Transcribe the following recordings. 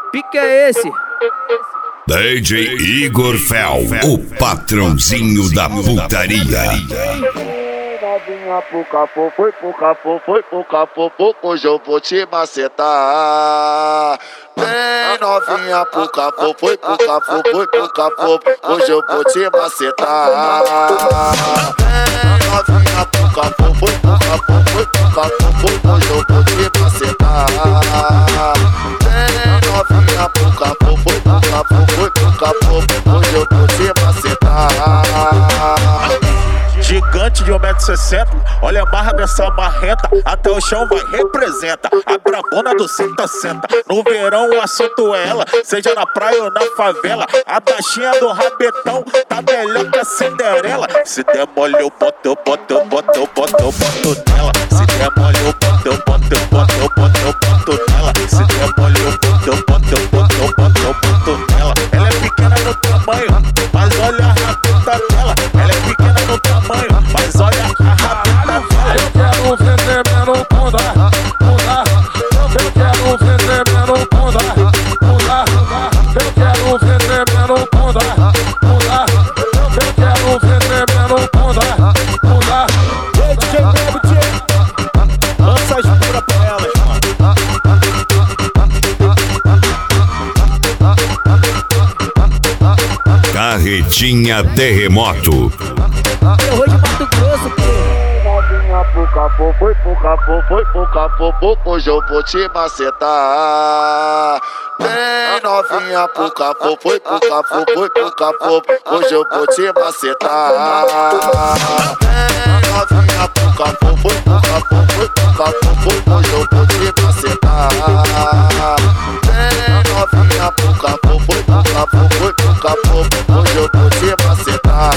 Pique é esse? DJ Igor Fel, o patrãozinho da putaria. Novinha pro capô, foi pro capô, foi pro capô, hoje eu vou te macetar. Vem novinha pro capô, foi pro capô, foi pro capô, hoje eu vou te macetar. Vem novinha pro capô, foi pro capô, foi pro capô, hoje eu vou te macetar. Vem novinha pro capô, foi pro capô, foi pro capô, hoje eu vou te macetar. Gigante de 1,60 m, olha a barra dessa marreta, até o chão vai, representa. A brabona do senta-senta, no verão o assunto é ela, seja na praia ou na favela. A baixinha do rabetão tá melhor que a Cinderela. Se der mole eu boto, eu boto, eu boto, eu boto, eu boto nela. Se der mole eu boto, eu boto, eu boto, eu boto, eu boto nela. Se der mole eu boto, eu boto, eu boto, eu boto, eu boto nela. Ela é pequena no tamanho, mas olha a rabeta dela. Ela é pequena no tamanho, mas olha a rabeta dela. Eu quero ver tremendo bunda, bunda. Eu quero ver tremendo bunda, bunda. Eu quero ver tremendo bunda, bunda. Eu quero ver tremendo bunda, bunda. Ei, DJ Gravity, lança as puras pra elas, mano. Carretinha Terremoto. Terror de Mato Grosso, pô. Novinha pro capô, foi pro capô, foi pro capô, hoje eu vou te macetar. Vem novinha pro capô, foi pro capô, foi pro capô, hoje eu vou te macetar. Vem novinha pro capô, foi pro capô, foi pro capô, hoje eu vou te macetar. Vem novinha pro capô, foi pro capô, foi pro capô, hoje eu vou te macetar.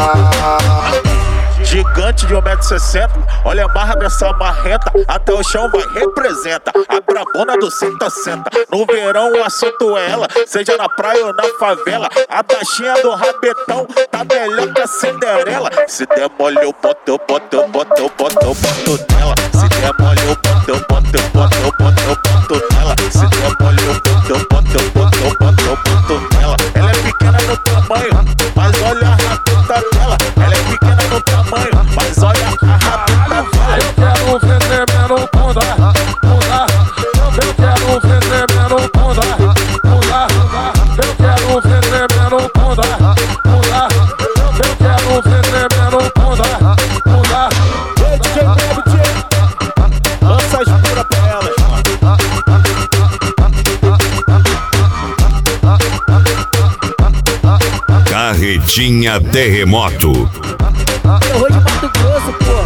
Gigante de 1,60 m, olha a barra dessa marreta, até o chão vai, representa. A brabona do senta-senta, no verão o assunto é ela, seja na praia ou na favela. A baixinha do rabetão tá melhor que a Cinderela. Se der mole eu boto, eu boto, eu boto, eu boto, eu boto nela. Se der mole eu boto, eu boto, eu boto, eu boto, eu boto nela. Se der mole eu boto, eu boto, eu boto, eu boto, eu boto nela. Ela é pequena no tamanho, mas olha a rabeta dela. Ela é pequena no tamanho, mas olha a rabeta dela. Eu quero ver tremendo bunda, bunda. Eu quero ver tremendo bunda, bunda. Eu quero ver tremendo bunda, bunda. Eu quero ver tremendo bunda, bunda. Ei, DJ Gravity, lança as puras pra elas, Carretinha Terremoto. Terror de Mato Grosso, pô.